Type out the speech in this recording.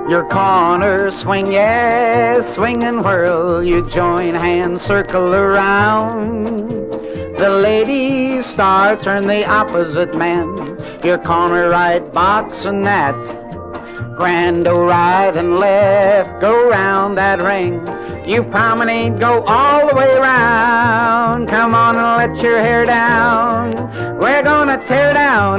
Your corner swing, yes, swing and whirl. You join hands, circle around. The ladies star, turn the opposite man. Your corner right, box and that. Grand, go right and left, go round that ring. You promenade, go all the way around. Come on and let your hair down. We're gonna tear down